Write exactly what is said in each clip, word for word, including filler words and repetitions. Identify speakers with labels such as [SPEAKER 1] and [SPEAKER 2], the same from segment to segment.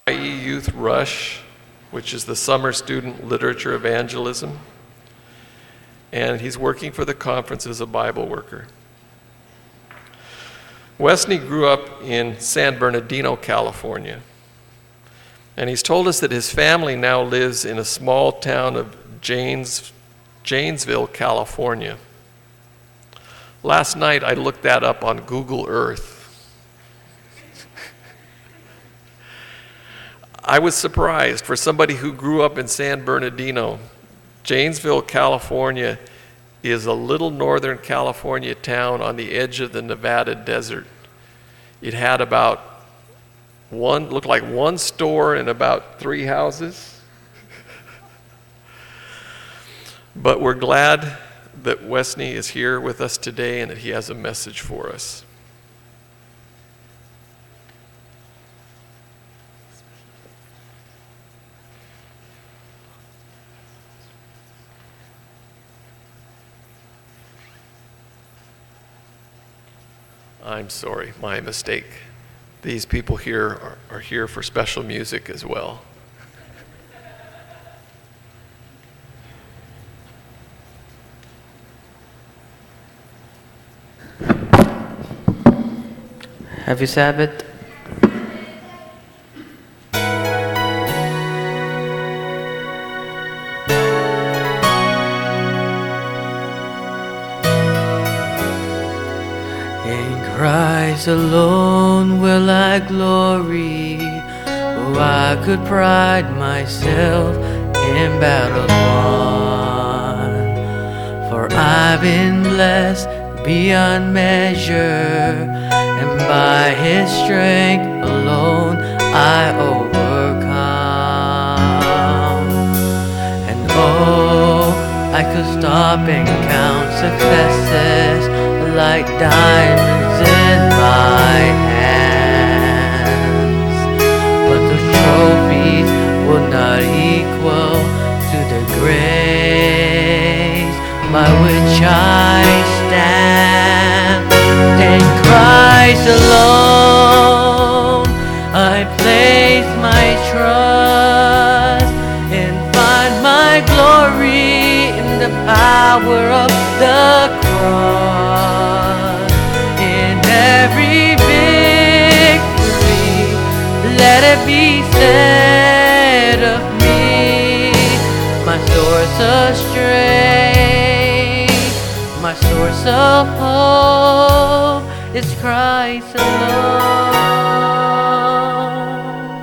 [SPEAKER 1] Hawaii Youth Rush, which is the summer student literature evangelism. And he's working for the conference as a Bible worker. Wesley grew up in San Bernardino, California. And he's told us that his family now lives in a small town of Janes, Janesville, California. Last night I looked that up on Google Earth. I was surprised for somebody who grew up in San Bernardino. Janesville, California is a little northern California town on the edge of the Nevada desert. It had about one, looked like one store and about three houses. But we're glad that Wesley is here with us today and that he has a message for us. I'm sorry, my mistake. These people here are, are here for special music as well.
[SPEAKER 2] Happy Sabbath. Christ alone will I glory. Oh, I could pride myself in battles won. For I've been blessed beyond measure, and by His strength alone I overcome. And oh, I could stop and count successes like diamonds in my hands, but the trophies will not equal to the grace by which I stand. In Christ alone I place my trust, and find my glory in the power of the cross. Every victory, let it be said of me, my source of strength, my source of hope is Christ alone.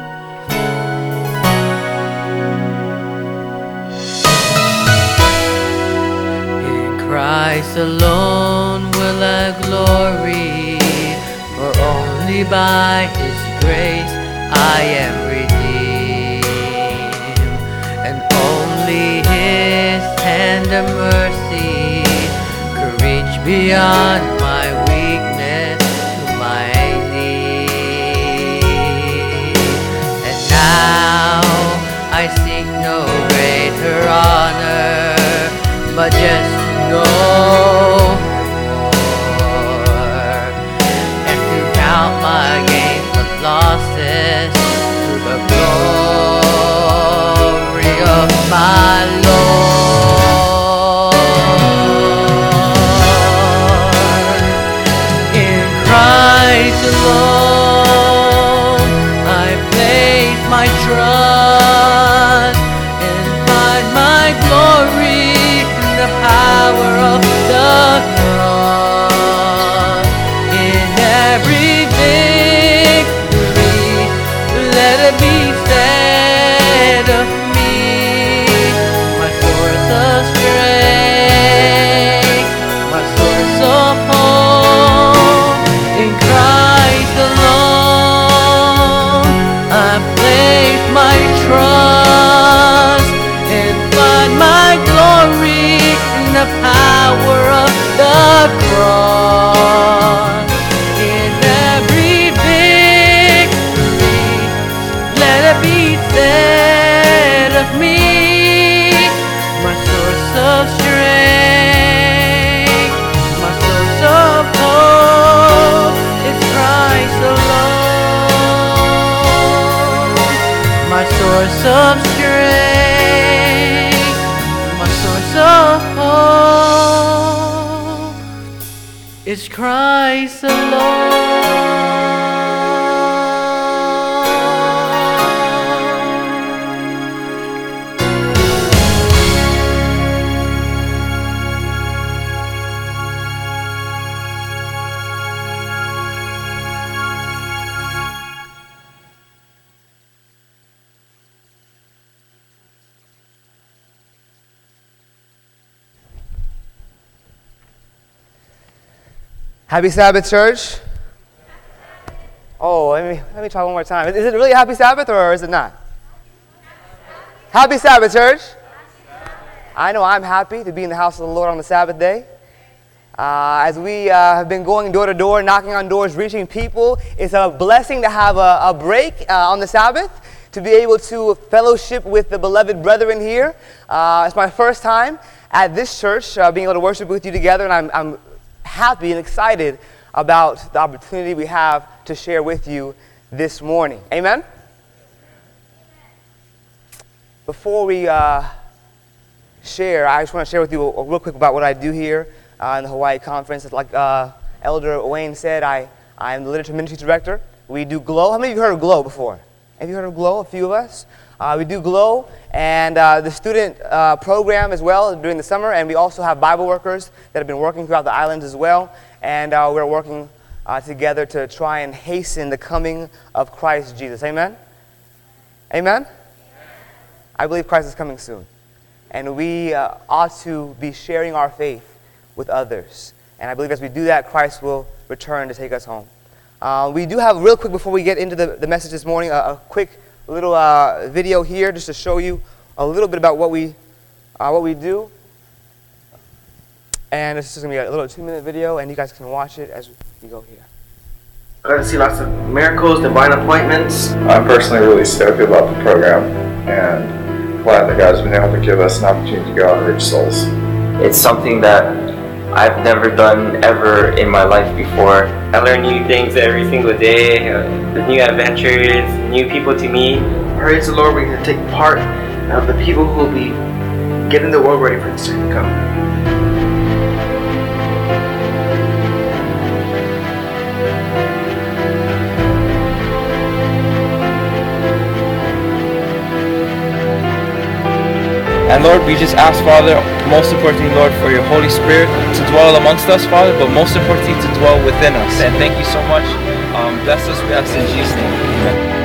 [SPEAKER 2] In Christ alone will I glory, for only by His grace I am redeemed, and only His tender mercy could reach beyond my weakness to my need. And now I seek no greater honor, but just to know my gains but losses to the glory of my Lord. In Christ alone I place my trust, and find my glory in the power of the cross. In every be said of me, my source of strength, my source of hope. In Christ alone I place my trust, and find my glory in the power of the is Christ alone.
[SPEAKER 3] Happy Sabbath, church. Oh, let me, let me try one more time. Is it really Happy Sabbath or is it not? Happy Sabbath, church. I know I'm happy to be in the house of the Lord on the Sabbath day. Uh, as we uh, have been going door to door, knocking on doors, reaching people, it's a blessing to have a, a break uh, on the Sabbath, to be able to fellowship with the beloved brethren here. Uh, it's my first time at this church, uh, being able to worship with you together, and I'm, I'm happy and excited about the opportunity we have to share with you this morning. Amen? Before we uh, share, I just want to share with you a, a real quick about what I do here uh, in the Hawaii Conference. Like uh, Elder Wayne said, I, I'm the Literature Ministry Director. We do GLOW. How many of you heard of GLOW before? Have you heard of GLOW? A few of us. Uh, we do GLOW and uh, the student uh, program as well during the summer, and we also have Bible workers that have been working throughout the islands as well, and uh, we're working uh, together to try and hasten the coming of Christ Jesus. Amen? Amen? I believe Christ is coming soon, and we uh, ought to be sharing our faith with others, and I believe as we do that, Christ will return to take us home. Uh, we do have, real quick before we get into the, the message this morning, a, a quick little uh, video here just to show you a little bit about what we uh, what we do. And it's just going to be a little two-minute video, and you guys can watch it as we go here.
[SPEAKER 4] I got to see lots of miracles, divine appointments.
[SPEAKER 5] I'm personally really stoked about the program and glad that God's been able to give us an opportunity to go out and reach souls.
[SPEAKER 6] It's something that I've never done ever in my life before.
[SPEAKER 7] I learn new things every single day, uh, new adventures, new people to meet.
[SPEAKER 4] Praise the Lord, we're going to take part of the people who will be getting the world ready for the time to come.
[SPEAKER 8] And Lord, we just ask, Father, most importantly, Lord, for your Holy Spirit to dwell amongst us, Father, but most importantly, to dwell within us. And thank you so much. Um, bless us, we ask in Jesus' name. Amen.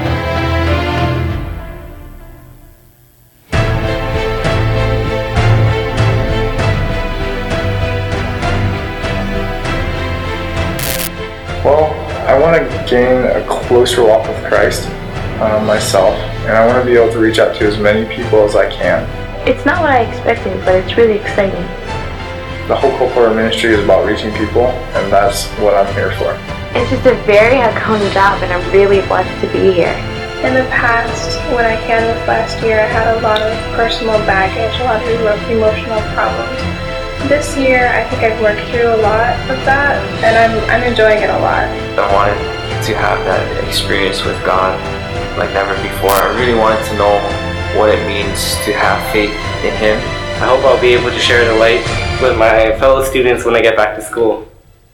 [SPEAKER 5] Well, I want to gain a closer walk with Christ uh, myself, and I want to be able to reach out to as many people as I can.
[SPEAKER 9] It's not what I expected, but it's really exciting.
[SPEAKER 5] The whole corporate ministry is about reaching people, and that's what I'm here for.
[SPEAKER 9] It's just a very outgoing job, and I'm really blessed to be here.
[SPEAKER 10] In the past, when I canvassed last year, I had a lot of personal baggage, a lot of emo- emotional problems. This year, I think I've worked through a lot of that, and I'm I'm enjoying it a lot.
[SPEAKER 6] I wanted to have that experience with God like never before. I really wanted to know what it means to have faith in Him.
[SPEAKER 7] I hope I'll be able to share the light with my fellow students when I get back to school.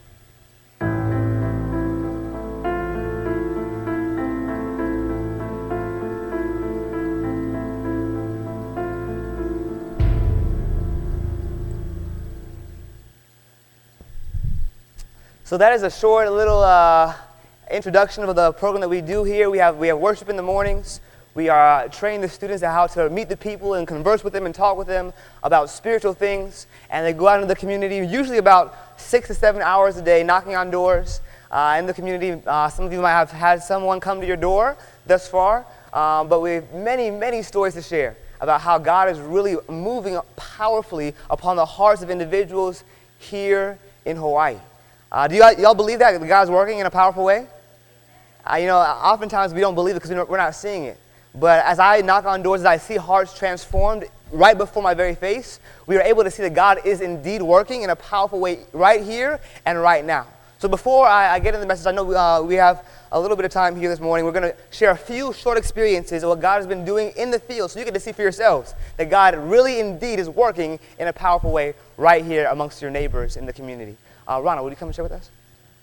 [SPEAKER 3] So that is a short little uh, introduction of the program that we do here. We have we have worship in the mornings. We are uh, training the students on how to meet the people and converse with them and talk with them about spiritual things. And they go out into the community, usually about six to seven hours a day, knocking on doors uh, in the community. Uh, some of you might have had someone come to your door thus far, um, but we have many, many stories to share about how God is really moving powerfully upon the hearts of individuals here in Hawaii. Uh, do y'all, y'all believe that God's working in a powerful way? Uh, you know, oftentimes we don't believe it because we're not seeing it. But as I knock on doors, as I see hearts transformed right before my very face, we are able to see that God is indeed working in a powerful way right here and right now. So before I, I get into the message, I know uh, we have a little bit of time here this morning. We're going to share a few short experiences of what God has been doing in the field so you get to see for yourselves that God really indeed is working in a powerful way right here amongst your neighbors in the community. Uh, Ronald, would you come and share with us?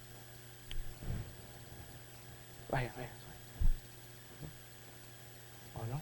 [SPEAKER 3] Right here, right here. Oh, no?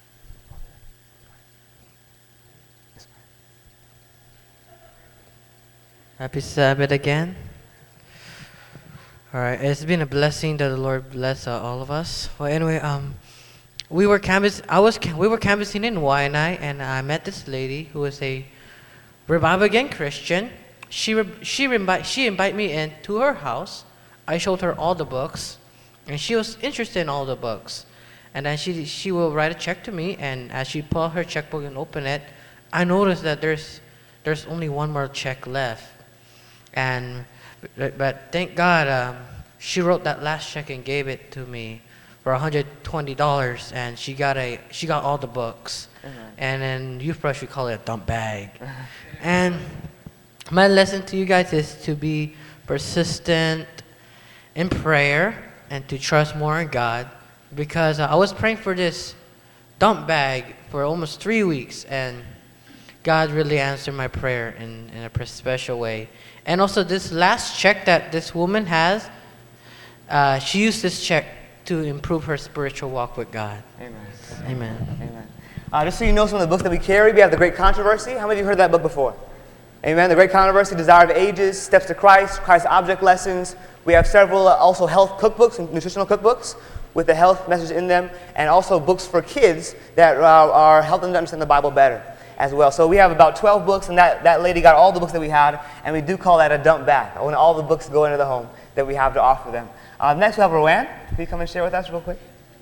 [SPEAKER 2] Happy Sabbath again. All right, it's been a blessing that the Lord bless uh, all of us. Well, anyway, um, we were canvass. I was we were canvassing in Waianae, and I met this lady who was a Revival Again Christian. She re- she invite she invited me in to her house. I showed her all the books, and she was interested in all the books. And then she she will write a check to me, and as she pulled her checkbook and open it, I noticed that there's there's only one more check left. And but, but thank God, um, she wrote that last check and gave it to me for one hundred twenty dollars, and she got a she got all the books. Mm-hmm. And in Youth Brush we call it a dump bag. And my lesson to you guys is to be persistent in prayer and to trust more in God, because uh, I was praying for this dump bag for almost three weeks, and God really answered my prayer in, in a special way. And also this last check that this woman has, uh, she used this check to improve her spiritual walk with God.
[SPEAKER 3] Amen.
[SPEAKER 2] Amen.
[SPEAKER 3] Amen. Uh, just so you know some of the books that we carry, we have The Great Controversy. How many of you heard of that book before? Amen. The Great Controversy, Desire of Ages, Steps to Christ, Christ Object Lessons. We have several uh, also health cookbooks and nutritional cookbooks with the health message in them, and also books for kids that uh, are helping them to understand the Bible better as well. So we have about twelve books, and that, that lady got all the books that we had, and we do call that a dump bag, when all the books go into the home that we have to offer them. Uh, next we have Rowan. Can you come and share with us real quick?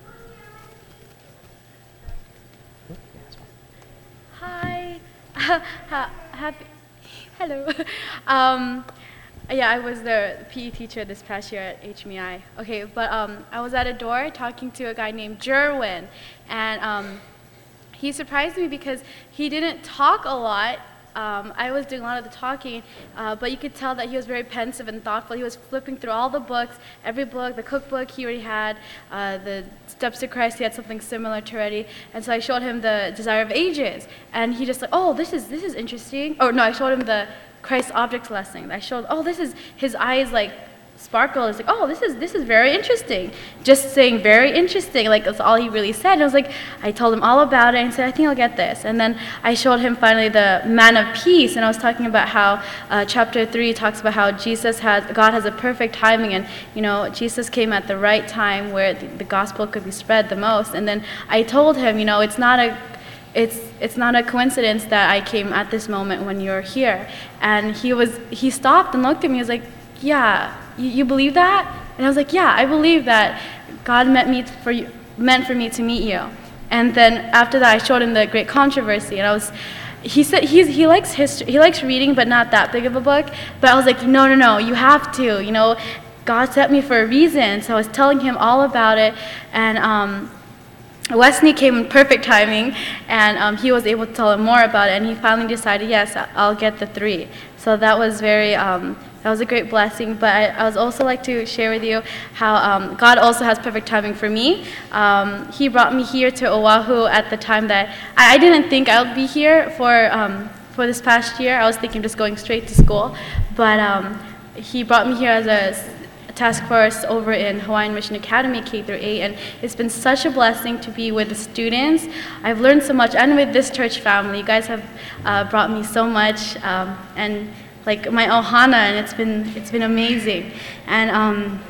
[SPEAKER 11] Hi. Happy. Hello. Um, yeah, I was the P E teacher this past year at H M E I. Okay, but um, I was at a door talking to a guy named Jerwin, and um, he surprised me because he didn't talk a lot. Um, I was doing a lot of the talking, uh, but you could tell that he was very pensive and thoughtful. He was flipping through all the books, every book, the cookbook he already had, uh, the Steps to Christ, he had something similar to already. And so I showed him the Desire of Ages, and he just like, oh, this is this is interesting. Or no, I showed him the Christ Object Lesson. I showed, oh, this is, his eyes like sparkle. It's like, oh, this is this is very interesting. Just saying very interesting, like that's all he really said. And I was like, I told him all about it, and said, I think I'll get this. And then I showed him finally the Man of Peace, and I was talking about how uh, chapter three talks about how Jesus has, God has a perfect timing, and you know, Jesus came at the right time where the, the gospel could be spread the most. And then I told him, you know, it's not a It's it's not a coincidence that I came at this moment when you're here. And he was he stopped and looked at me. He was like, yeah, you, you believe that? And I was like, yeah, I believe that God meant me for you, meant for me to meet you. And then after that, I showed him the Great Controversy, and I was. He said he's, he likes history. He likes reading, but not that big of a book. But I was like, no, no, no, you have to. You know, God sent me for a reason. So I was telling him all about it, and. Um, Wesley came in perfect timing, and um, he was able to tell him more about it, and he finally decided, yes, I'll get the three. So that was very, um, that was a great blessing. But I, I would also like to share with you how um, God also has perfect timing for me. Um, he brought me here to Oahu at the time that I, I didn't think I would be here for um, for this past year. I was thinking just going straight to school, but um, he brought me here as a task force over in Hawaiian Mission Academy K through eight, and it's been such a blessing to be with the students. I've learned so much, and with this church family. You guys have uh, brought me so much, um, and like my ohana, and it's been it's been amazing. And um,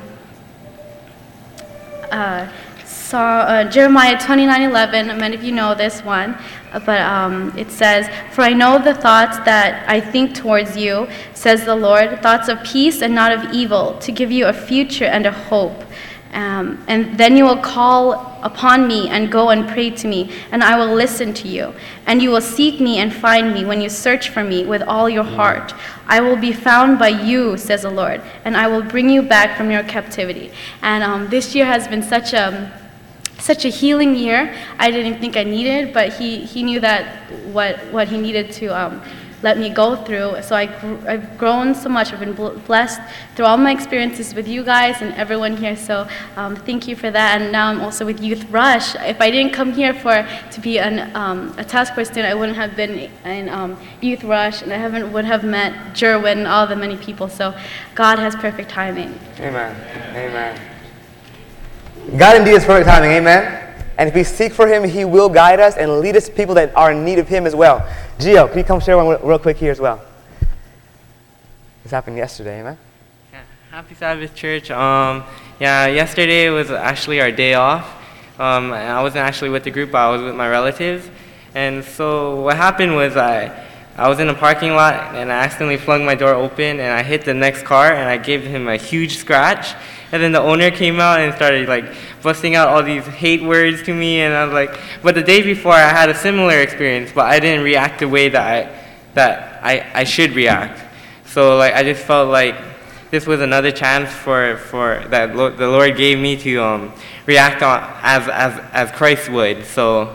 [SPEAKER 11] uh, saw uh, Jeremiah twenty-nine eleven. Many of you know this one. But um, it says, for I know the thoughts that I think towards you, says the Lord, thoughts of peace and not of evil, to give you a future and a hope. Um, and then you will call upon me and go and pray to me, and I will listen to you. And you will seek me and find me when you search for me with all your heart. I will be found by you, says the Lord, and I will bring you back from your captivity. And um, this year has been such a Such a healing year. I didn't think I needed, but he, he knew that what what he needed to um, let me go through. So I gr- I've grown so much. I've been bl- blessed through all my experiences with you guys and everyone here. So um, thank you for that. And now I'm also with Youth Rush. If I didn't come here for to be an, um, a task force student, I wouldn't have been in um, Youth Rush, and I haven't would have met Jerwin and all the many people. So God has perfect timing.
[SPEAKER 3] Amen. Amen. God indeed is perfect timing. Amen. And if we seek for Him, He will guide us and lead us to people that are in need of Him as well. Gio, can you come share one real quick here as well? This happened yesterday, amen?
[SPEAKER 7] Yeah. Happy Sabbath, church. Um, yeah, yesterday was actually our day off. Um, I wasn't actually with the group, but I was with my relatives. And so what happened was I, I was in a parking lot, and I accidentally flung my door open, and I hit the next car, and I gave him a huge scratch. And then the owner came out and started like busting out all these hate words to me, and I was like, but the day before I had a similar experience, but I didn't react the way that I that I, I should react. So like I just felt like this was another chance for for that lo- the Lord gave me to um, react on as as as Christ would. So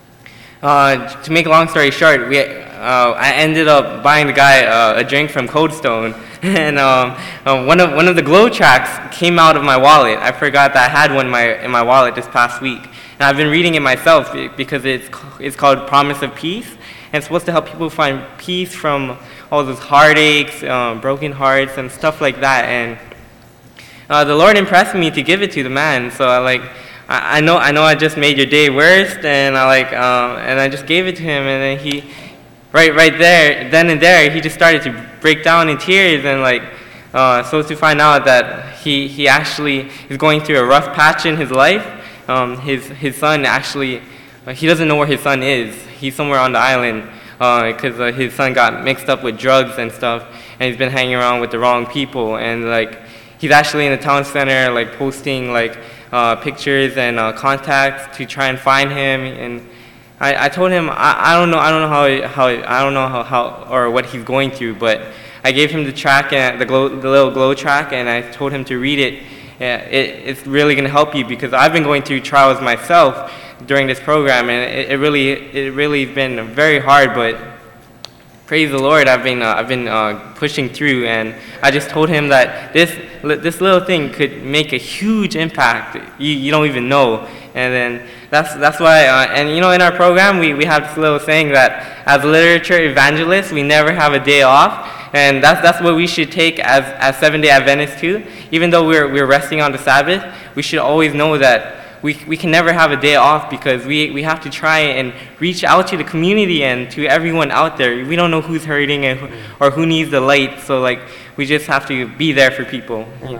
[SPEAKER 7] uh, to make a long story short, we uh, I ended up buying the guy uh, a drink from Cold Stone. And um, uh, one of one of the glow tracks came out of my wallet. I forgot that I had one in my in my wallet this past week, and I've been reading it myself because it's it's called Promise of Peace, and it's supposed to help people find peace from all those heartaches, um, broken hearts, and stuff like that. And uh, the Lord impressed me to give it to the man. So I like I, I know I know I just made your day worse, and I like um, and I just gave it to him, and then he. Right, right there, then and there, he just started to break down in tears, and like, uh, so to find out that he he actually is going through a rough patch in his life. Um, his his son actually, uh, he doesn't know where his son is. He's somewhere on the island because uh, uh, his son got mixed up with drugs and stuff, and he's been hanging around with the wrong people. And like, he's actually in the town center, like posting like uh, pictures and uh, contacts to try and find him. And I, I told him I, I don't know I don't know how how I don't know how, how or what he's going through, but I gave him the track and the glow, the little glow track, and I told him to read it. Yeah, it it's really going to help you because I've been going through trials myself during this program, and it, it really it really been very hard. But praise the Lord, I've been uh, I've been uh, pushing through, and I just told him that this this little thing could make a huge impact. You you don't even know, and then. That's that's why, uh, and you know, in our program, we, we have this little saying that as literature evangelists, we never have a day off, and that's that's what we should take as, as Seventh-day Adventists too. Even though we're we're resting on the Sabbath, we should always know that we we can never have a day off because we, we have to try and reach out to the community and to everyone out there. We don't know who's hurting and who, or who needs the light, so like we just have to be there for people.
[SPEAKER 3] Amen.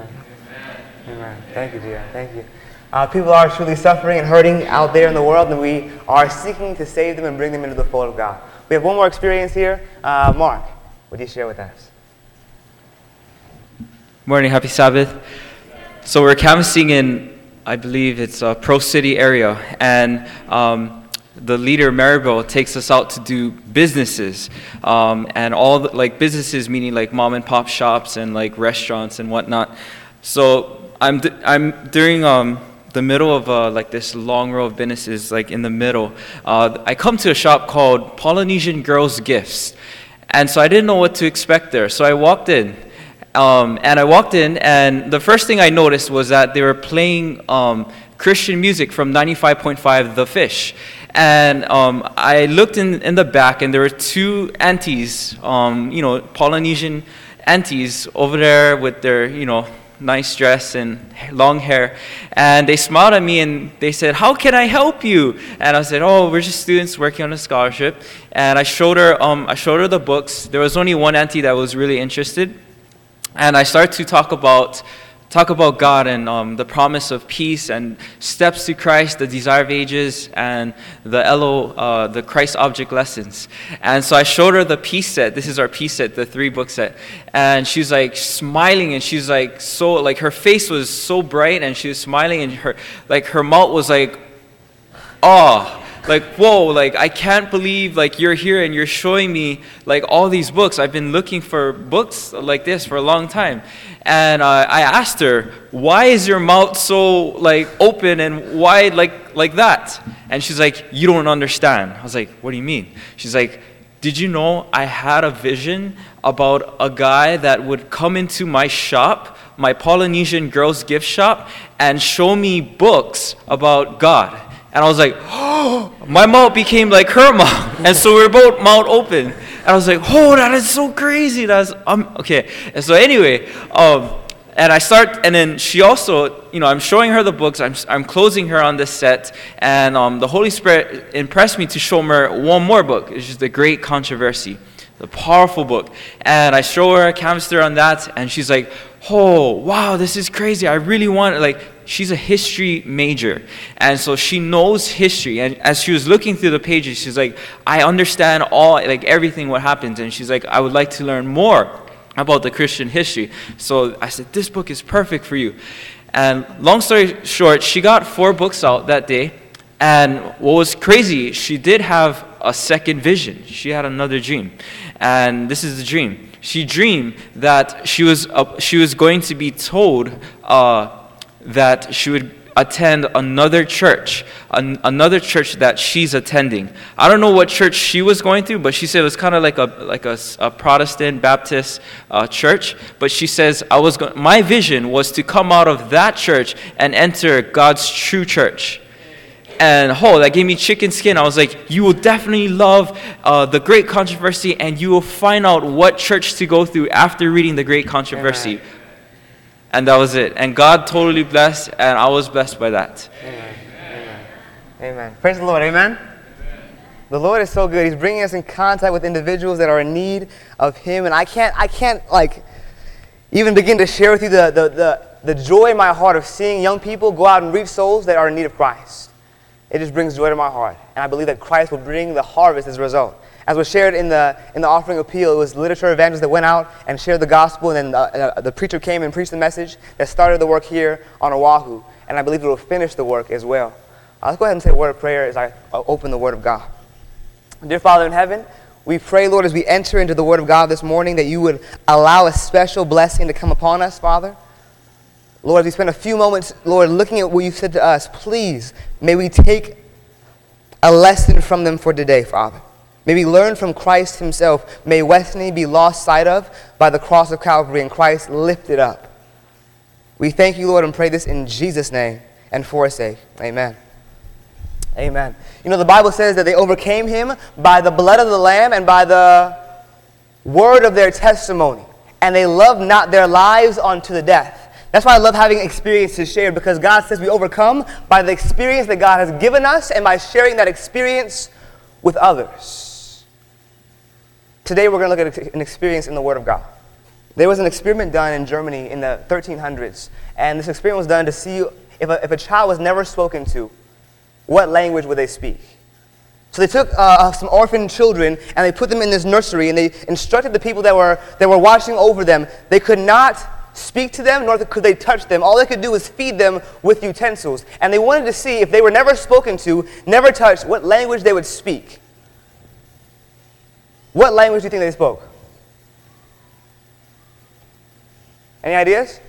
[SPEAKER 3] Amen. Thank you, Gia. Thank you. Uh, people are truly suffering and hurting out there in the world, and we are seeking to save them and bring them into the fold of God. We have one more experience here. Uh, Mark, would you share with us?
[SPEAKER 8] Morning, happy Sabbath. So we're canvassing in, I believe it's a Pro City area, and um, the leader Maribel takes us out to do businesses, um, and all the, like businesses meaning like mom and pop shops and like restaurants and whatnot. So I'm d- I'm during um. the middle of uh, like this long row of businesses, like in the middle, uh, I come to a shop called Polynesian Girls Gifts, and so I didn't know what to expect there. So I walked in, um, and I walked in, and the first thing I noticed was that they were playing um, Christian music from ninety-five point five The Fish, and um, I looked in in the back, and there were two aunties, um, you know, Polynesian aunties over there with their, you know, nice dress and long hair, and they smiled at me and they said, "How can I help you?" And I said, "Oh, we're just students working on a scholarship." And I showed her, um, I showed her the books. There was only one auntie that was really interested, and I started to talk about, talk about God and um, the promise of peace and steps to Christ, the desire of ages, and the L O, uh, the Christ object lessons. And so I showed her the peace set. This is our peace set, the three book set. And she's like smiling, and she's like so, like her face was so bright, and she was smiling, and her, like her mouth was like, oh, like, whoa, like I can't believe like you're here and you're showing me like all these books. I've been looking for books like this for a long time. And uh, I asked her, why is your mouth so like open and wide like like that? And she's like, you don't understand. I was like, what do you mean? She's like, did you know I had a vision about a guy that would come into my shop, my Polynesian girls gift shop, and show me books about God? And I was like, oh, my mouth became like her mouth. And so we were both mouth open. And I was like, oh, that is so crazy. That's um, okay. And so anyway, um, and I start, and then she also, you know, I'm showing her the books. I'm I'm closing her on this set, and um, the Holy Spirit impressed me to show her one more book. It's just The Great Controversy, the powerful book. And I show her, canvassed her on that, and she's like, oh, wow, this is crazy. I really want it. Like, she's a history major, and so she knows history. And as she was looking through the pages, she's like, I understand all, like everything what happens. And she's like, I would like to learn more about the Christian history. So I said, this book is perfect for you. And long story short, she got four books out that day. And what was crazy, she did have a second vision. She had another dream. And this is the dream. She dreamed that she was uh, she was going to be told uh, that she would attend another church, an, another church that she's attending. I don't know what church she was going to, but she said it was kind of like a like a, a Protestant Baptist uh, church. But she says, I was go- my vision was to come out of that church and enter God's true church. And oh, that gave me chicken skin. I was like, you will definitely love uh, The Great Controversy, and you will find out what church to go through after reading The Great Controversy. Amen. And that was it. And God totally blessed, and I was blessed by that.
[SPEAKER 3] Amen. Amen. Amen. Praise the Lord. Amen. Amen. The Lord is so good. He's bringing us in contact with individuals that are in need of Him. And I can't, I can't like, even begin to share with you the, the, the, the joy in my heart of seeing young people go out and reach souls that are in need of Christ. It just brings joy to my heart. And I believe that Christ will bring the harvest as a result. As was shared in the in the offering appeal, it was literature evangelists that went out and shared the gospel, and then the, uh, the preacher came and preached the message that started the work here on Oahu. And I believe it will finish the work as well. Uh, let's go ahead and say a word of prayer as I uh, open the Word of God. Dear Father in heaven, we pray, Lord, as we enter into the Word of God this morning, that you would allow a special blessing to come upon us, Father. Lord, as we spend a few moments, Lord, looking at what you've said to us, please, may we take a lesson from them for today, Father. May we learn from Christ himself. May Wesley be lost sight of by the cross of Calvary and Christ lifted up. We thank you, Lord, and pray this in Jesus' name and for his sake. Amen. Amen. You know, the Bible says that they overcame him by the blood of the Lamb and by the word of their testimony. And they loved not their lives unto the death. That's why I love having experiences shared, because God says we overcome by the experience that God has given us and by sharing that experience with others. Today we're going to look at an experience in the Word of God. There was an experiment done in Germany in the thirteen hundreds, and this experiment was done to see if a, if a child was never spoken to, what language would they speak? So they took uh, some orphan children and they put them in this nursery, and they instructed the people that were that were watching over them. They could not speak to them, nor could they touch them. All they could do was feed them with utensils. And they wanted to see if they were never spoken to, never touched, what language they would speak. What language do you think they spoke? Any ideas?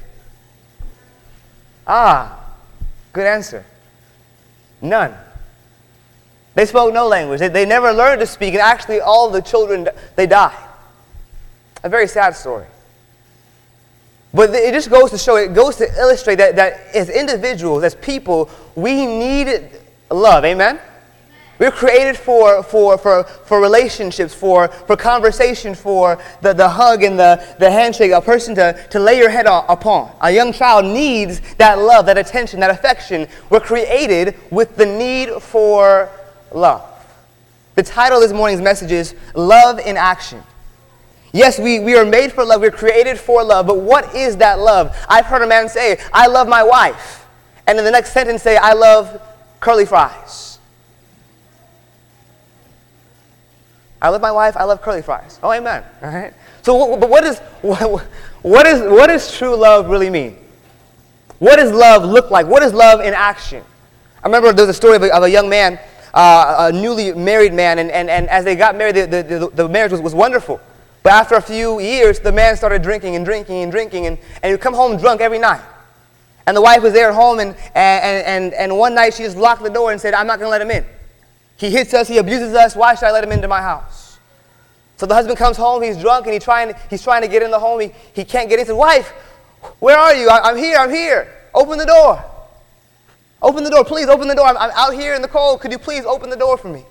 [SPEAKER 3] Ah, good answer. None. They spoke no language. They, they never learned to speak, and actually all the children, they died. A very sad story. But it just goes to show, it goes to illustrate that, that as individuals, as people, we need love. Amen? We're created for, for, for, for relationships, for, for conversation, for the, the hug and the, the handshake, a person to, to lay your head upon. A young child needs that love, that attention, that affection. We're created with the need for love. The title of this morning's message is Love in Action. Yes, we, we are made for love. We're created for love. But what is that love? I've heard a man say, I love my wife. And in the next sentence say, I love curly fries. I love my wife. I love curly fries. Oh, amen. All right. So, but what is what, what is what does true love really mean? What does love look like? What is love in action? I remember there was a story of a, of a young man, uh, a newly married man, and, and, and as they got married, the, the, the, the marriage was, was wonderful. But after a few years, the man started drinking and drinking and drinking, and, and he would come home drunk every night. And the wife was there at home, and, and, and, and one night she just locked the door and said, I'm not going to let him in. He hits us, he abuses us, why should I let him into my house? So the husband comes home, he's drunk, and he trying, he's trying to get in the home. He, he can't get in. He says, wife, where are you? I, I'm here, I'm here. Open the door. Open the door, please open the door. I'm, I'm out here in the cold. Could you please open the door for me?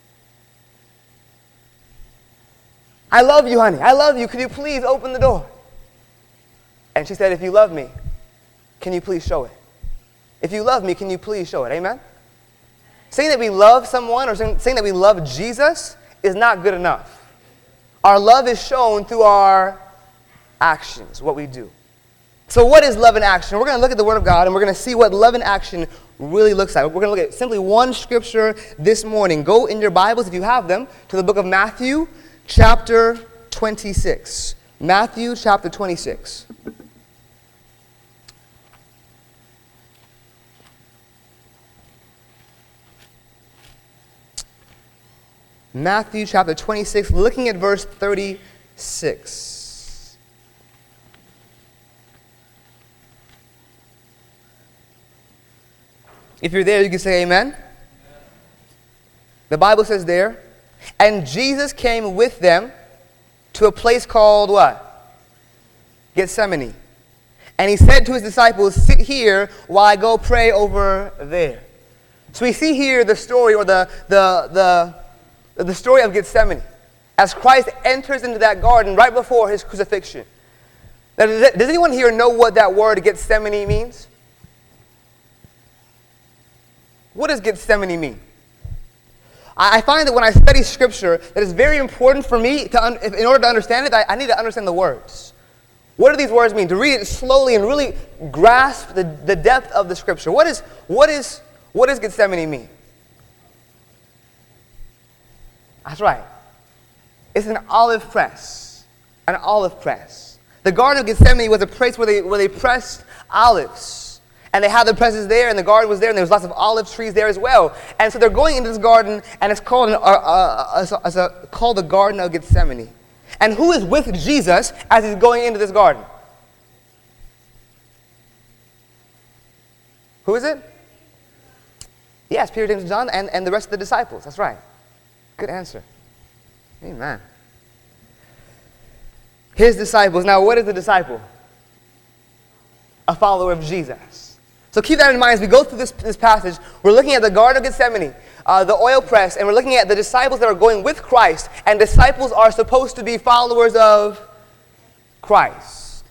[SPEAKER 3] I love you, honey. I love you. Could you please open the door? And she said, if you love me, can you please show it? If you love me, can you please show it? Amen? Saying that we love someone or saying, saying that we love Jesus is not good enough. Our love is shown through our actions, what we do. So what is love in action? We're going to look at the Word of God and we're going to see what love in action really looks like. We're going to look at simply one scripture this morning. Go in your Bibles, if you have them, to the book of Matthew, chapter twenty-six. Matthew, chapter twenty-six. Matthew chapter twenty-six, looking at verse thirty-six. If you're there, you can say amen. The Bible says there, and Jesus came with them to a place called what? Gethsemane. And he said to his disciples, sit here while I go pray over there. So we see here the story or the the the the story of Gethsemane, as Christ enters into that garden right before his crucifixion. Now, does, does anyone here know what that word Gethsemane means? What does Gethsemane mean? I, I find that when I study Scripture, that it's very important for me, to un, if, in order to understand it, I, I need to understand the words. What do these words mean? To read it slowly and really grasp the, the depth of the Scripture. What is, what is, what does Gethsemane mean? That's right. It's an olive press. An olive press. The Garden of Gethsemane was a place where they, where they pressed olives. And they had the presses there, and the garden was there, and there was lots of olive trees there as well. And so they're going into this garden, and it's called, an, uh, uh, uh, uh, uh, called the Garden of Gethsemane. And who is with Jesus as he's going into this garden? Who is it? Yes, Peter, James, and John, and, and the rest of the disciples. That's right. Good answer. Amen. His disciples. Now, what is the disciple? A follower of Jesus. So keep that in mind as we go through this, this passage. We're looking at the Garden of Gethsemane, uh, the oil press, and we're looking at the disciples that are going with Christ. And disciples are supposed to be followers of Christ.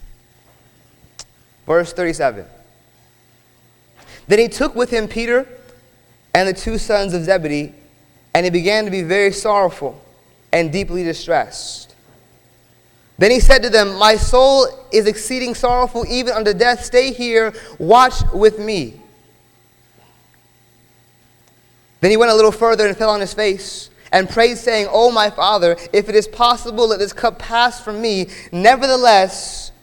[SPEAKER 3] Verse thirty-seven. Then he took with him Peter and the two sons of Zebedee, and he began to be very sorrowful and deeply distressed. Then he said to them, my soul is exceeding sorrowful, even unto death. Stay here, watch with me. Then he went a little further and fell on his face and prayed, saying, O my Father, if it is possible, let this cup pass from me. Nevertheless,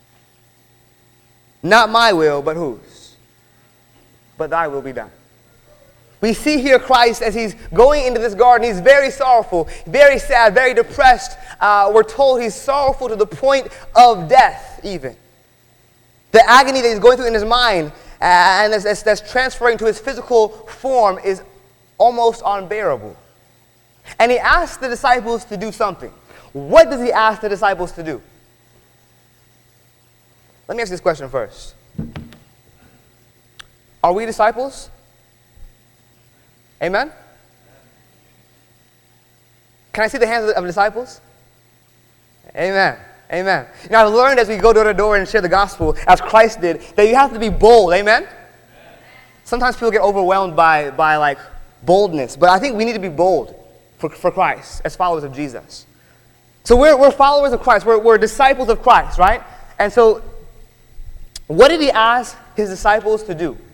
[SPEAKER 3] not my will, but whose? But thy will be done. We see here Christ as he's going into this garden. He's very sorrowful, very sad, very depressed. Uh, we're told he's sorrowful to the point of death even. The agony that he's going through in his mind uh, and that's, that's, that's transferring to his physical form is almost unbearable. And he asks the disciples to do something. What does he ask the disciples to do? Let me ask this question first. Are we disciples? Amen? Can I see the hands of the disciples? Amen. Amen. You know, I've learned as we go door to door and share the gospel, as Christ did, that you have to be bold. Amen? Sometimes people get overwhelmed by, by like boldness, but I think we need to be bold for, for Christ as followers of Jesus. So we're, we're followers of Christ. We're, we're disciples of Christ, right? And so what did he ask his disciples to do?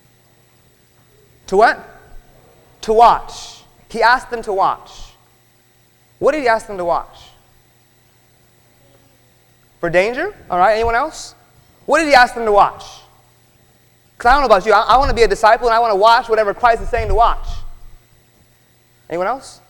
[SPEAKER 3] To what? To watch. He asked them to watch. What did he ask them to watch? For danger? All right, anyone else? What did he ask them to watch? Because I don't know about you. I, I want to be a disciple and I want to watch whatever Christ is saying to watch. Anyone else?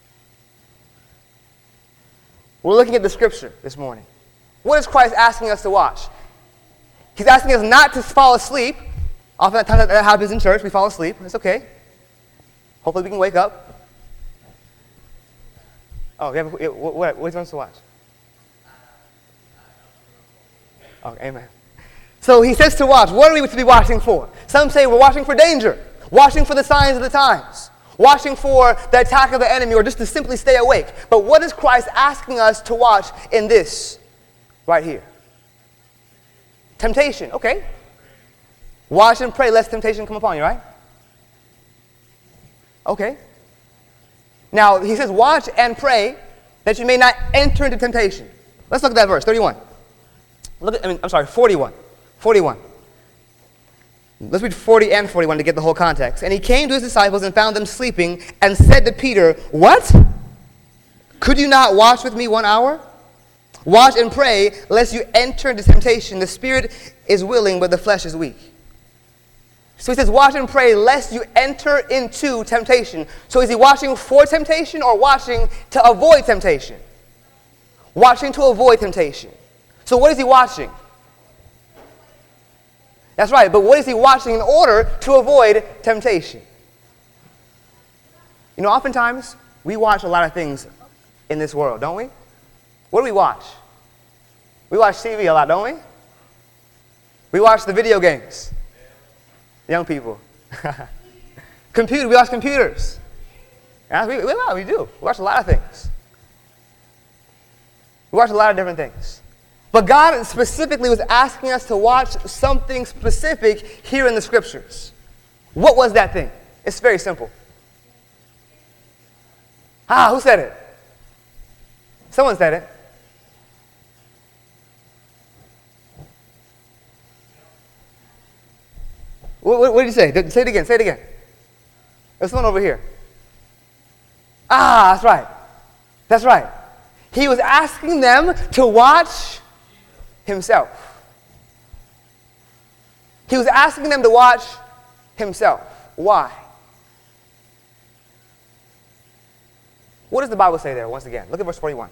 [SPEAKER 3] We're looking at the scripture this morning. What is Christ asking us to watch? He's asking us not to fall asleep. Often at times that happens in church. We fall asleep. It's okay. Hopefully we can wake up. Oh, yeah, what, what, what do you want us to watch? Oh, amen. So he says to watch. What are we to be watching for? Some say we're watching for danger, watching for the signs of the times, watching for the attack of the enemy, or just to simply stay awake. But what is Christ asking us to watch in this right here? Temptation, okay. Watch and pray lest temptation come upon you, right? Okay. Now, he says, watch and pray that you may not enter into temptation. Let's look at that verse, thirty-one. Look at, I mean, I'm sorry, forty-one. forty-one. Let's read forty and forty-one to get the whole context. And he came to his disciples and found them sleeping and said to Peter, what? Could you not watch with me one hour? Watch and pray lest you enter into temptation. The spirit is willing, but the flesh is weak. So he says, watch and pray lest you enter into temptation. So is he watching for temptation or watching to avoid temptation? Watching to avoid temptation. So what is he watching? That's right, but what is he watching in order to avoid temptation? You know, oftentimes, we watch a lot of things in this world, don't we? What do we watch? We watch T V a lot, don't we? We watch the video games. Young people. Computer, we watch computers. Yeah, we, we, we do. We watch a lot of things. We watch a lot of different things. But God specifically was asking us to watch something specific here in the scriptures. What was that thing? It's very simple. Ah, who said it? Someone said it. What, what, what did you say? Say it again. Say it again. There's someone over here. Ah, that's right. That's right. He was asking them to watch himself. He was asking them to watch himself. Why? What does the Bible say there once again? Look at verse forty-one.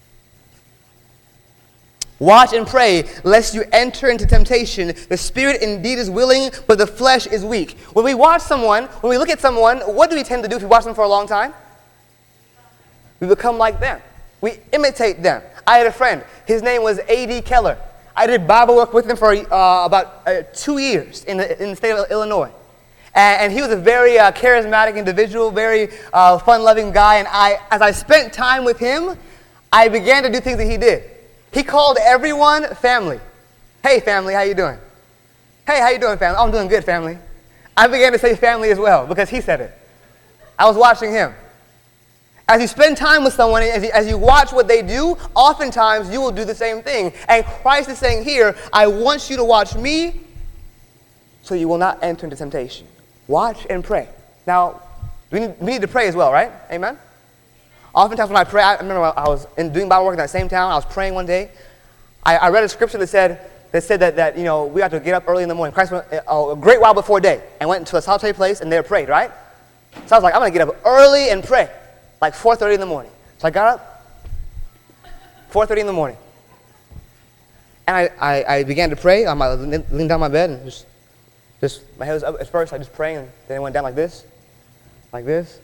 [SPEAKER 3] Watch and pray lest you enter into temptation. The spirit indeed is willing, but the flesh is weak. When we watch someone, when we look at someone, what do we tend to do if we watch them for a long time? We become like them. We imitate them. I had a friend. His name was A D Keller. I did Bible work with him for uh, about uh, two years in the, in the state of Illinois. And, and he was a very uh, charismatic individual, very uh, fun-loving guy. And I, as I spent time with him, I began to do things that he did. He called everyone family. Hey, family, how you doing? Hey, how you doing, family? Oh, I'm doing good, family. I began to say family as well because he said it. I was watching him. As you spend time with someone, as you, as you watch what they do, oftentimes you will do the same thing. And Christ is saying here, I want you to watch me so you will not enter into temptation. Watch and pray. Now, we need, we need to pray as well, right? Amen? Oftentimes when I pray, I remember I was in doing Bible work in that same town. I was praying one day. I, I read a scripture that said that said that, that you know we have to get up early in the morning. Christ went uh, a great while before day and went to a solitary place and there prayed, right? So I was like, I'm going to get up early and pray, like four thirty in the morning. So I got up, four thirty in the morning. And I, I, I began to pray. I leaned down on my bed and just, just my head was up at first. I just prayed and then it went down like this, like this.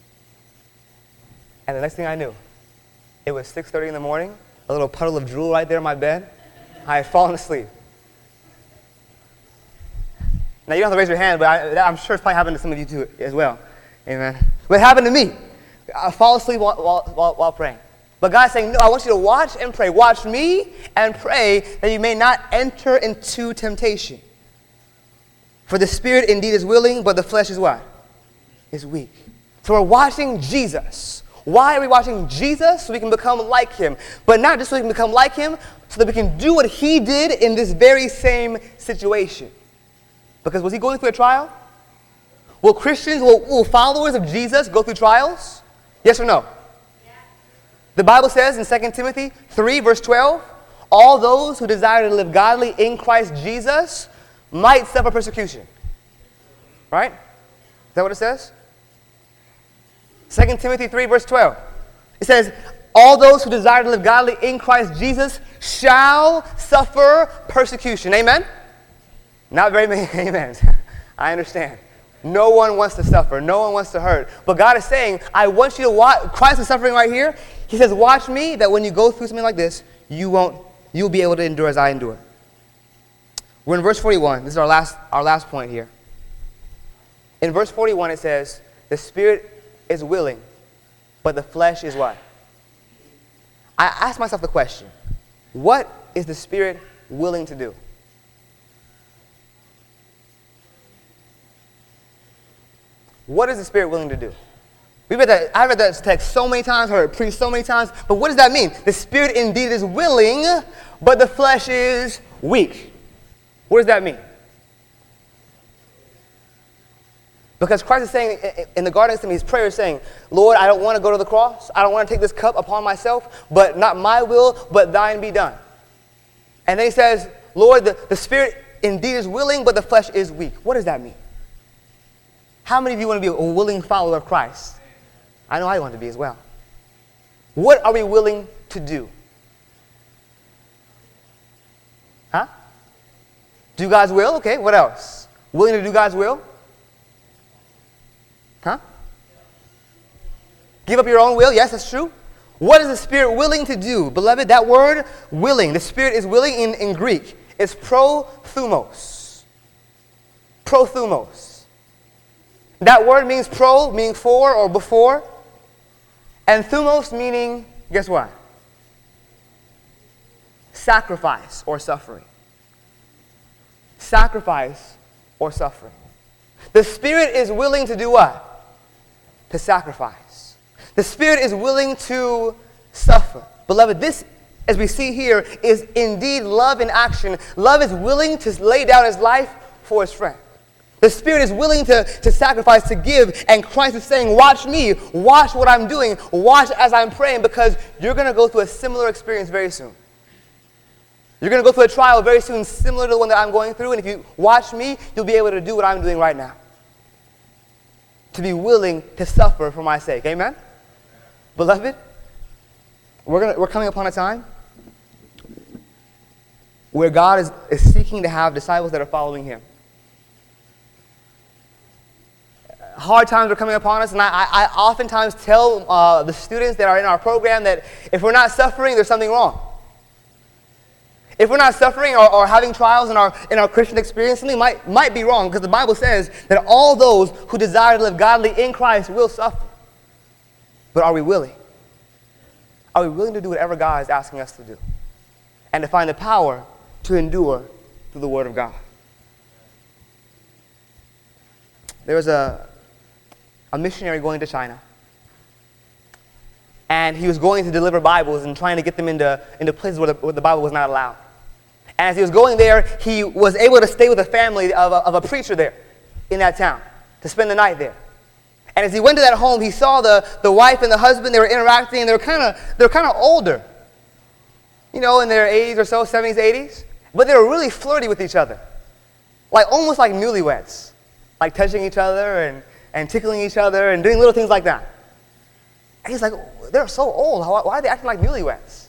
[SPEAKER 3] And the next thing I knew, it was six thirty in the morning, a little puddle of drool right there in my bed. I had fallen asleep. Now, you don't have to raise your hand, but I, I'm sure it's probably happened to some of you too as well. Amen. But it happened to me. I fall asleep while, while, while, while praying. But God's saying, no, I want you to watch and pray. Watch me and pray that you may not enter into temptation. For the spirit indeed is willing, but the flesh is what? Is weak. So we're watching Jesus. Why are we watching Jesus? So we can become like him. But not just so we can become like him, so that we can do what he did in this very same situation. Because was he going through a trial? Will Christians, will, will followers of Jesus go through trials? Yes or no? Yeah. The Bible says in Second Timothy three, verse twelve, all those who desire to live godly in Christ Jesus might suffer persecution. Right? Is that what it says? Second Timothy three, verse twelve. It says, all those who desire to live godly in Christ Jesus shall suffer persecution. Amen? Not very many amens. I understand. No one wants to suffer. No one wants to hurt. But God is saying, I want you to watch. Christ is suffering right here. He says, watch me, that when you go through something like this, you won't, you'll be able to endure as I endure. We're in verse forty-one. This is our last, our last point here. In verse forty-one, it says, the spirit is willing, but the flesh is what? I asked myself the question, what is the spirit willing to do? What is the Spirit willing to do? We read that, I read that text so many times, heard it preached so many times, but what does that mean? The Spirit indeed is willing, but the flesh is weak. What does that mean? Because Christ is saying in the Garden of Gethsemane, his prayer is saying, Lord, I don't want to go to the cross. I don't want to take this cup upon myself, but not my will, but thine be done. And then he says, Lord, the, the Spirit indeed is willing, but the flesh is weak. What does that mean? How many of you want to be a willing follower of Christ? I know I want to be as well. What are we willing to do? Huh? Do God's will? Okay, what else? Willing to do God's will? Huh? Give up your own will? Yes, that's true. What is the Spirit willing to do? Beloved, that word, willing, the Spirit is willing in, in Greek. It's prothumos. Prothumos. That word means pro, meaning for or before. And thumos meaning, guess what? Sacrifice or suffering. Sacrifice or suffering. The Spirit is willing to do what? To sacrifice. The Spirit is willing to suffer. Beloved, this, as we see here, is indeed love in action. Love is willing to lay down his life for his friend. The Spirit is willing to, to sacrifice, to give, and Christ is saying, watch me, watch what I'm doing, watch as I'm praying, because you're going to go through a similar experience very soon. You're going to go through a trial very soon similar to the one that I'm going through, and if you watch me, you'll be able to do what I'm doing right now. To be willing to suffer for my sake. Amen? Beloved, we're, gonna, we're coming upon a time where God is, is seeking to have disciples that are following him. Hard times are coming upon us, and I, I, I oftentimes tell uh, the students that are in our program that if we're not suffering, there's something wrong. If we're not suffering or, or having trials in our, in our Christian experience, something might, might be wrong, because the Bible says that all those who desire to live godly in Christ will suffer. But are we willing? Are we willing to do whatever God is asking us to do? And to find the power to endure through the Word of God? There was a a missionary going to China. And he was going to deliver Bibles and trying to get them into, into places where the, where the Bible was not allowed. And as he was going there, he was able to stay with a family of a, of a preacher there in that town to spend the night there. And as he went to that home, he saw the, the wife and the husband, they were interacting, and they were kind of they were kind of older. You know, in their eighties or so, seventies, eighties. But they were really flirty with each other. Like almost like newlyweds. Like touching each other and and tickling each other and doing little things like that. And he's like, they're so old. Why are they acting like newlyweds?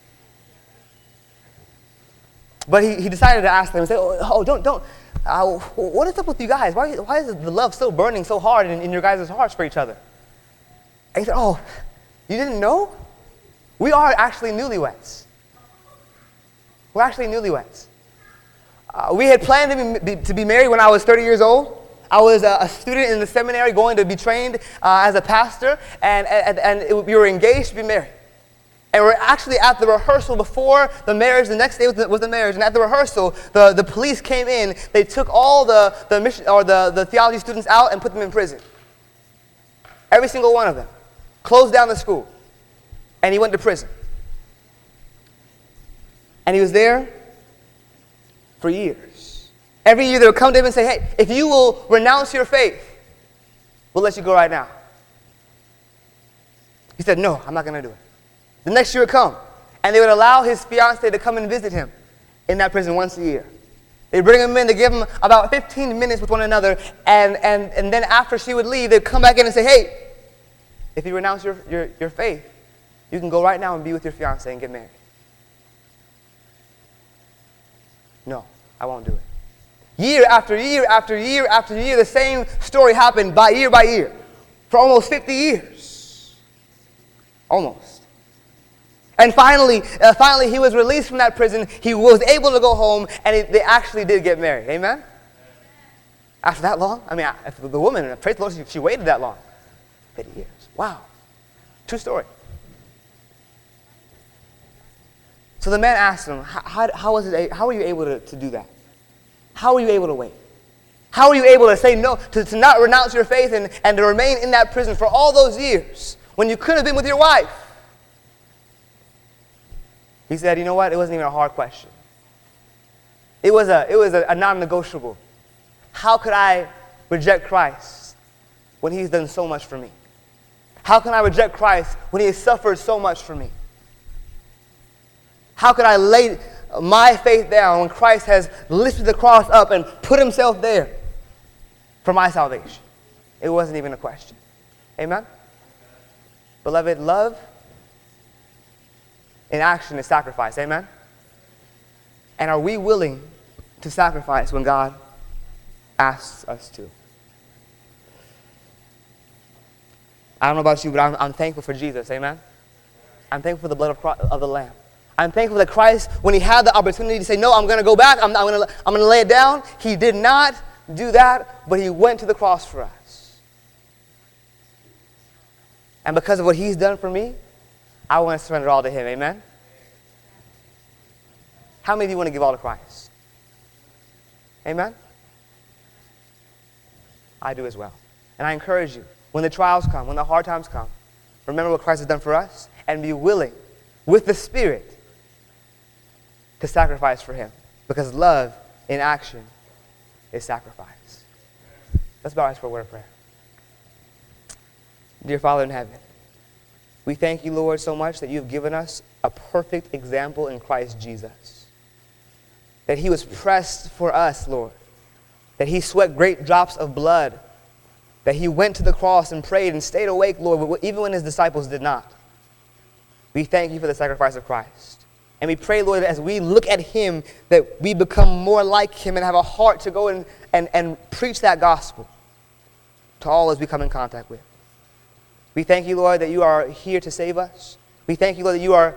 [SPEAKER 3] But he, he decided to ask them and say, oh, oh don't, don't. Uh, what is up with you guys? Why, why is the love still burning so hard in, in your guys' hearts for each other? And he said, oh, you didn't know? We are actually newlyweds. We're actually newlyweds. Uh, we had planned to be, be, to be married when I was thirty years old. I was a, a student in the seminary going to be trained uh, as a pastor, and, and, and it, we were engaged to be married. And we're actually at the rehearsal before the marriage. The next day was the, was the marriage, and at the rehearsal, the, the police came in. They took all the, the mission or the, the theology students out and put them in prison. Every single one of them. Closed down the school. And he went to prison. And he was there for years. Every year they would come to him and say, hey, if you will renounce your faith, we'll let you go right now. He said, no, I'm not going to do it. The next year would come, and they would allow his fiancée to come and visit him in that prison once a year. They'd bring him in to give him about fifteen minutes with one another, and, and, and then after she would leave, they'd come back in and say, hey, if you renounce your, your, your faith, you can go right now and be with your fiancée and get married. No, I won't do it. Year after year after year after year, the same story happened by year by year for almost fifty years. Almost. And finally, uh, finally, he was released from that prison. He was able to go home, and he, they actually did get married. Amen? After that long? I mean, if the woman, praise the Lord, she, she waited that long. fifty years. Wow. True story. So the man asked him, how, how, how, was it, how were you able to, to do that? How were you able to wait? How were you able to say no, to, to not renounce your faith and, and to remain in that prison for all those years when you could have been with your wife? He said, you know what? It wasn't even a hard question. It was a, it was a, a non-negotiable. How could I reject Christ when he's done so much for me? How can I reject Christ when he has suffered so much for me? How could I lay my faith down when Christ has lifted the cross up and put himself there for my salvation? It wasn't even a question. Amen? Beloved, love in action is sacrifice. Amen? And are we willing to sacrifice when God asks us to? I don't know about you, but I'm, I'm thankful for Jesus. Amen? I'm thankful for the blood of, Christ, of the Lamb. I'm thankful that Christ, when he had the opportunity to say, no, I'm going to go back, I'm, I'm going to I'm going to lay it down, he did not do that, but he went to the cross for us. And because of what he's done for me, I want to surrender all to him. Amen? How many of you want to give all to Christ? Amen? I do as well. And I encourage you, when the trials come, when the hard times come, remember what Christ has done for us and be willing, with the Spirit, to sacrifice for him. Because love in action is sacrifice. Let's bow our heads for a word of prayer. Dear Father in heaven, we thank you, Lord, so much that you have given us a perfect example in Christ Jesus. That he was pressed for us, Lord. That he sweat great drops of blood. That he went to the cross and prayed and stayed awake, Lord, even when his disciples did not. We thank you for the sacrifice of Christ. And we pray, Lord, that as we look at him, that we become more like him and have a heart to go and, and, and preach that gospel to all as we come in contact with. We thank you, Lord, that you are here to save us. We thank you, Lord, that you are,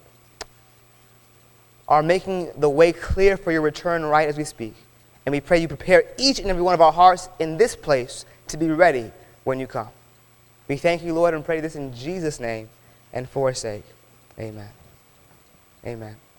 [SPEAKER 3] are making the way clear for your return right as we speak. And we pray you prepare each and every one of our hearts in this place to be ready when you come. We thank you, Lord, and pray this in Jesus' name and for his sake. Amen. Amen.